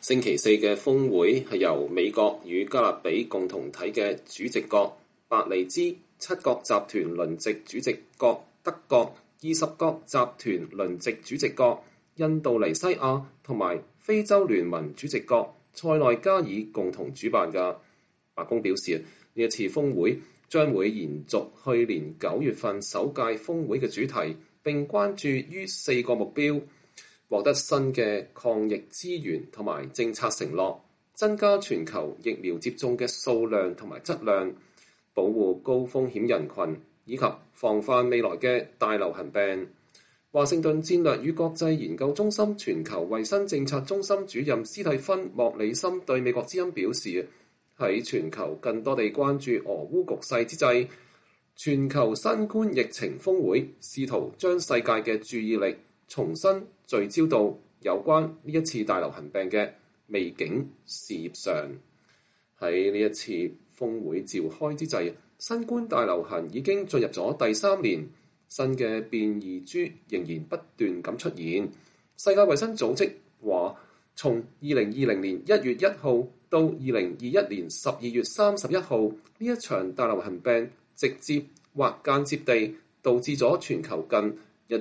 星期四嘅峰會係由美國與加勒比共同體嘅主席國伯利茲、七國集團輪值主席國德國、20國集團輪值主席國印度尼西亞同埋非洲聯盟主席國塞內加爾共同主辦嘅。白宮表示，呢一次峰會將會延續去年9月份首屆峰會嘅主題，並關注於4個目標：獲得新嘅抗疫資源同埋政策承諾，增加全球疫苗接種嘅數量同埋質量，保護高風險人群，以及防範未來嘅大流行病。華盛頓戰略與國際研究中心全球衛生政策中心主任斯蒂芬·莫里森對美國之音表示，喺全球更多地關注俄烏局勢之際，全球新冠疫情峰會試圖將世界嘅注意力重新聚焦到有關呢一次大流行病嘅未竟事業上。喺呢一次峰會召開之際，新冠大流行已經進入咗第3年，新嘅變異株仍然不斷咁出現。世界衛生組織話，從2020年1月1號到2021年12月31號，呢一場大流行病直接或間接地導致咗全球近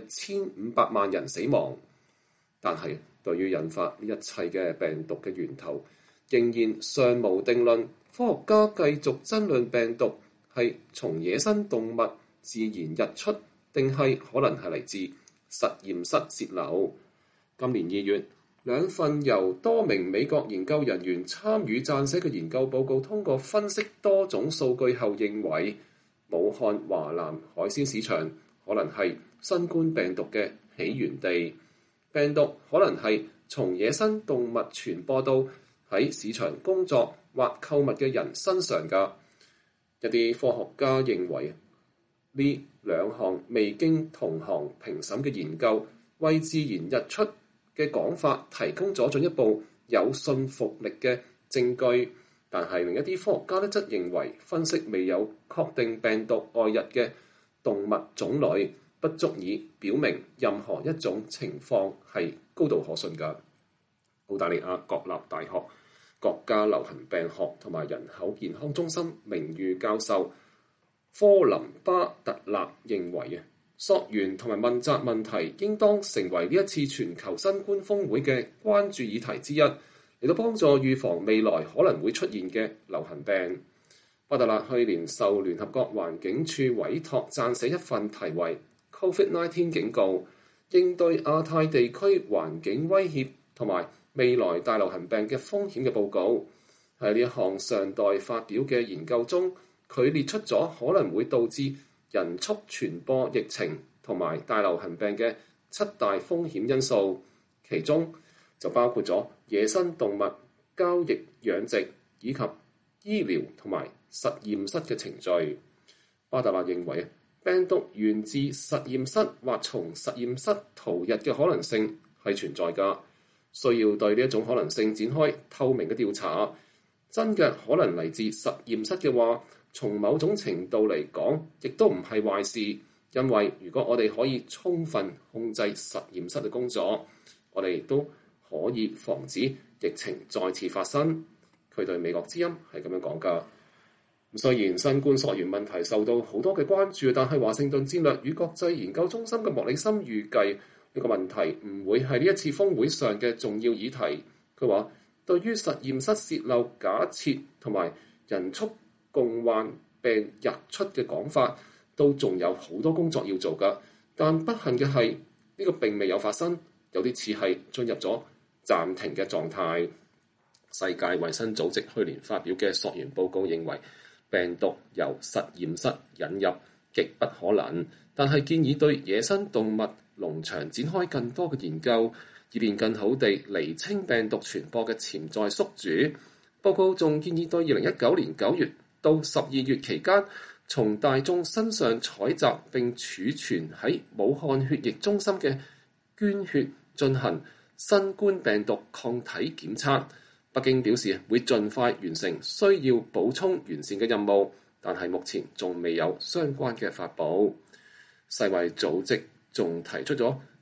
1500萬人死亡。但係對於引發呢一切嘅病毒嘅源頭，仍然尚無定論。科學家繼續爭論病毒係從野生動物自然日出，定係可能係嚟自實驗室洩漏。今年2月，2份由多名美國研究人員參與撰寫嘅研究報告通過分析多種數據後認為，武漢華南海鮮市場可能係新冠病毒嘅起源地。病毒可能係從野生動物傳播到喺市場工作或購物嘅人身上㗎。一啲科學家認為，呢2項未經同行評審嘅研究，為自然日出嘅講法提供咗進一步有信服力嘅證據。但係另一啲科學家則認為，分析未有確定病毒外溢嘅動物種類，不足以表明任何一種情況係高度可信㗎。澳大利亞國立大學國家流行病學同埋人口健康中心名譽教授科林巴特納認為，溯源同埋問責問題應當成為呢一次全球新冠峰會嘅關注議題之一，嚟到幫助預防未來可能會出現嘅流行病。巴特納去年受聯合國環境署委託撰寫一份題為《COVID-19 警告：應對亞太地區環境威脅同埋未來大流行病嘅風險》嘅報告。喺呢一項尚待發表嘅研究中，佢列出咗可能會導致人畜傳播疫情同埋大流行病嘅7大風險因素，其中就包括咗野生動物交易養殖以及醫療同埋實驗室嘅程序。巴特納認為，病毒源自實驗室或從實驗室逃逸嘅可能性係存在㗎，需要對呢一種可能性展開透明嘅調查。真嘅可能嚟自實驗室嘅話，從某種程度嚟講，亦都唔係壞事，因為如果我哋可以充分控制實驗室嘅工作，我哋亦都可以防止疫情再次發生。佢對美國之音係咁樣講㗎。雖然新冠溯源問題受到好多嘅關注，但係華盛頓戰略與國際研究中心嘅莫里森預計呢個問題唔會係呢一次峰會上嘅重要議題。佢話，對於實驗室洩漏假設同埋人畜共患病日出嘅講法，都仲有好多工作要做㗎。但不幸嘅係，呢個並未有發生，有啲似係進入咗暫停嘅狀態。世界衛生組織去年發表嘅溯源報告認為，病毒由實驗室引入極不可能，但係建議對野生動物農場展開更多嘅研究，以便更好地釐清病毒傳播嘅潛在宿主。報告仲建議對2019年9月到12月期間，從大眾身上採集並儲存喺武漢血液中心嘅捐血進行新冠病毒抗體檢測。北京表示會盡快完成需要補充完善嘅任務，但係目前仲未有相關嘅發布。世衛組織仲提出咗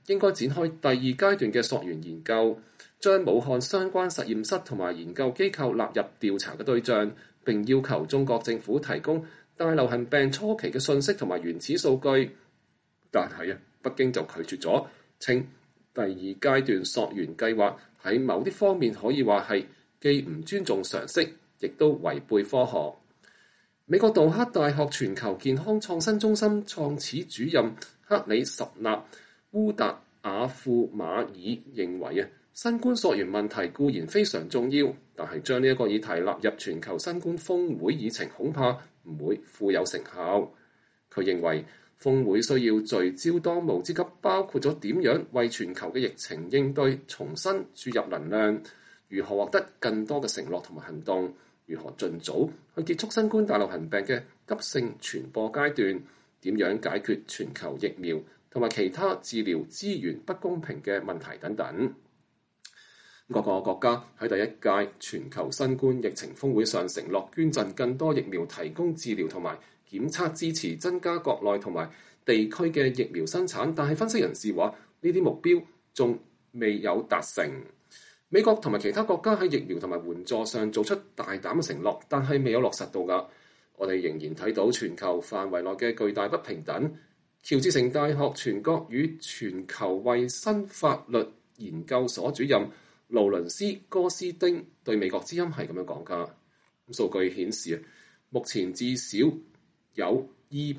應該展開第二階段嘅溯源研究，將武漢相關實驗室同埋研究機構納入調查嘅對象，並要求中國政府提供大流行病初期嘅信息同埋原始數據。但係北京就拒絕咗，稱第二階段溯源計劃喺某啲方面可以話係既唔尊重常識，亦都違背科學。美國杜克大學全球健康創新中心創始主任克里什納烏達瓦庫馬爾認為新冠溯源問題固然非常重要，但係將呢一個議題納入全球新冠峰會議程恐怕唔會富有成效。佢認為峰會需要聚焦當務之急，包括咗點樣為全球嘅疫情應對重新注入能量，如何獲得更多嘅承諾同埋行動，如何盡早去結束新冠大流行病嘅急性傳播階段，點樣解決全球疫苗同埋其他治療資源不公平嘅問題等等。各個國家喺第一屆全球新冠疫情峰會上承諾捐贈更多疫苗，提供治療同埋檢測支持，增加國內同埋地區嘅疫苗生產。但係分析人士話，呢啲目標仲未有達成。美國同埋其他國家喺疫苗同埋援助上做出大膽嘅承諾，但係未有落實到㗎。我哋仍然睇到全球範圍內嘅巨大不平等。喬治城大學全國與全球衛生法律研究所主任勞倫斯哥斯丁對美國之音係咁樣講㗎。數據顯示目前至少有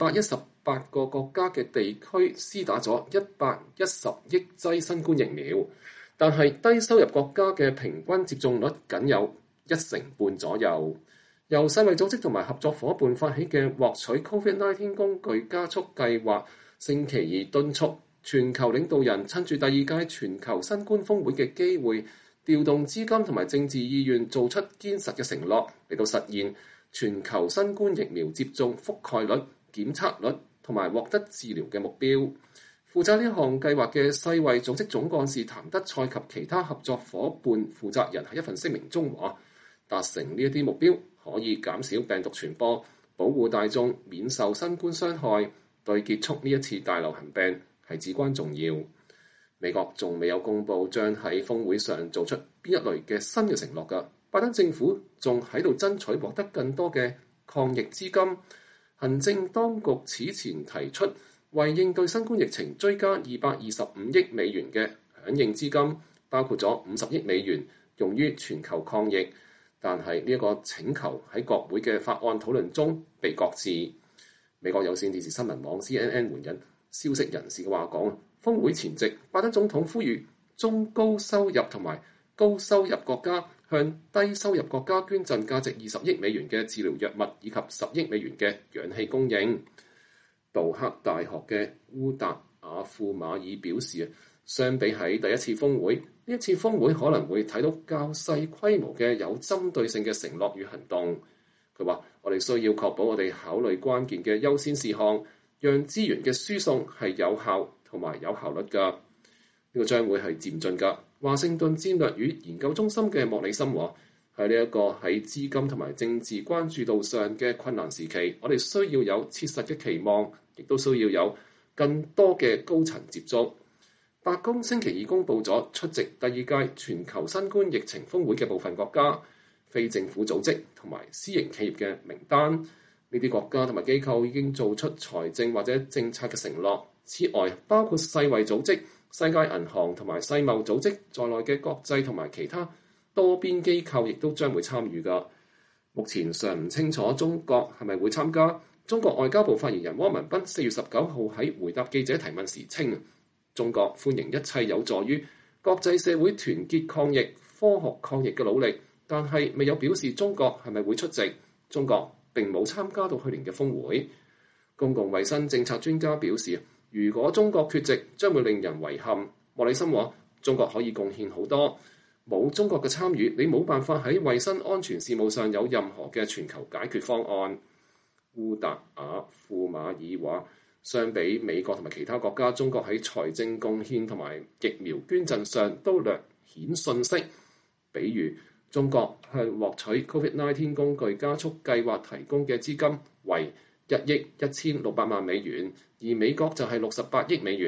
218個國家嘅地區施打咗110億劑新冠疫苗，但係低收入國家嘅平均接種率僅有1成半左右。由世衛組織同埋合作伙伴發起嘅獲取 COVID-19 工具加速計劃，星期二敦促全球領導人趁住第二屆全球新冠峰會嘅機會，調動資金同埋政治意願，做出堅實嘅承諾，嚟到實現全球新冠疫苗接種覆蓋率、檢測率同埋獲得治療嘅目標。負責呢項計劃嘅世衛組織總幹事譚德塞及其他合作伙伴負責人喺一份聲明中話，達成呢一啲目標可以減少病毒傳播，保護大眾免受新冠傷害，對結束呢一次大流行病係至關重要。美國仲未有公布將喺峰會上做出邊一類嘅新嘅承諾㗎。拜登政府仲喺度爭取獲得更多嘅抗疫資金。行政當局此前提出為應對新冠疫情追加225億美元嘅響應資金，包括咗50億美元用於全球抗疫。但係呢一個請求喺國會嘅法案討論中被擱置。美國有線電視新聞網 CNN 援引消息人士嘅話講，峰會前夕，拜登總統呼籲中高收入同埋高收入國家向低收入國家捐贈價值20億美元嘅治療藥物以及10億美元嘅氧氣供應。杜克大學嘅烏達瓦庫馬爾表示，相比喺第一次峰會，呢一次峰會可能會睇到較細規模嘅有針對性嘅承諾與行動。佢話：我哋需要確保我哋考慮關鍵嘅優先事項，讓資源嘅輸送係有效同埋有效率㗎。呢個將會係漸進㗎。華盛頓戰略與研究中心嘅莫里森話：喺呢一個喺資金同埋政治關注度上嘅困難時期，我哋需要有切實嘅期望，亦都需要有更多嘅高層接觸。白宮星期二公布咗出席第二屆全球新冠疫情峰會嘅部分國家、非政府組織同埋私營企業嘅名單。呢啲國家同埋機構已經做出財政或者政策嘅承諾。此外，包括世衛組織、世界銀行同埋世貿組織在內嘅國際同埋其他多邊機構亦都將會參與㗎。目前尚唔清楚中國係咪會參加。中國外交部發言人汪文斌4月19號喺回答記者提問時稱，中國歡迎一切有助於國際社會團結抗疫、科學抗疫嘅努力，但係未有表示中國係咪會出席。中國並冇參加到去年嘅峰會。公共衛生政策專家表示，如果中國缺席，將會令人遺憾。莫里森話：中國可以貢獻好多，冇中國嘅參與，你冇辦法喺衛生安全事務上有任何嘅全球解決方案。烏達瓦庫馬爾話：相比美國同埋其他國家，中國喺財政貢獻同埋疫苗捐贈上都略顯遜色。比如，中國向獲取 COVID-19 工具加速計劃提供嘅資金為1億1600萬美元，而美國就係68億美元。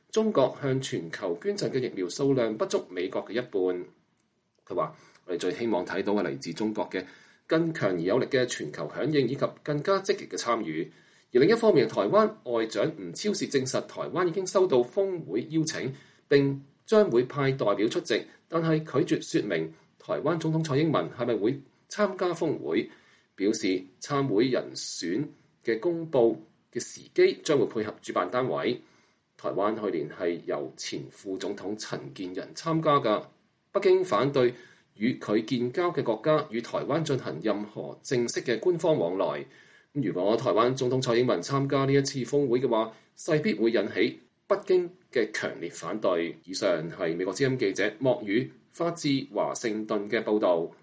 中國向全球捐贈嘅疫苗數量不足美國嘅一半。佢話：我哋最希望睇到係嚟自中國嘅更強而有力嘅全球響應，以及更加積極嘅參與。而另一方面，台灣外長吳釗燮證實，台灣已經收到峰會邀請，並將會派代表出席，但係拒絕説明台灣總統蔡英文係咪會參加峰會，表示參會人選嘅公佈嘅時機將會配合主辦單位。台灣去年係由前副總統陳建仁參加㗎。北京反對與佢建交嘅國家與台灣進行任何正式嘅官方往來。如果台灣總統蔡英文參加呢一次峰會嘅話，勢必會引起北京嘅強烈反對。以上係美國之音記者莫宇發自華盛頓嘅報導。